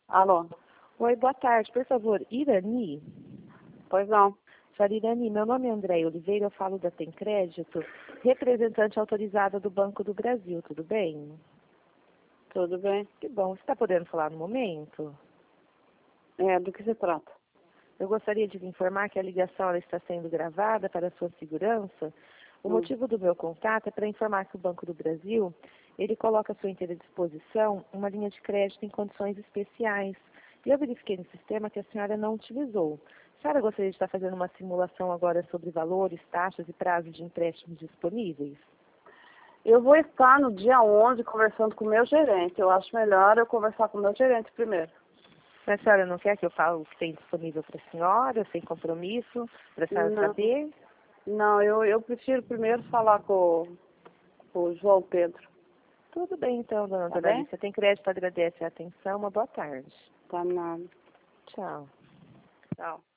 Alô? Oi, boa tarde. Por favor, Irani? Pois não. Senhora Irani, meu nome é André Oliveira, eu falo da Tem Crédito, representante autorizada do Banco do Brasil, tudo bem? Tudo bem? Que bom. Você está podendo falar no momento? Do que se trata? Eu gostaria de lhe informar que a ligação ela está sendo gravada para a sua segurança. O motivo do meu contato é para informar que o Banco do Brasil, ele coloca à sua inteira disposição uma linha de crédito em condições especiais. E eu verifiquei no sistema que a senhora não utilizou. A senhora gostaria de estar fazendo uma simulação agora sobre valores, taxas e prazos de empréstimos disponíveis? Eu vou estar no dia 11 conversando com o meu gerente. Eu acho melhor eu conversar com o meu gerente primeiro. Mas a senhora não quer que eu fale o que tem disponível para a senhora, sem compromisso, para a senhora saber? Não, eu prefiro primeiro falar com o João Pedro. Tudo bem então, dona Tá bem? Doralice. Tem crédito, agradece a atenção. Uma boa tarde. Tá nada. Tchau. Tchau.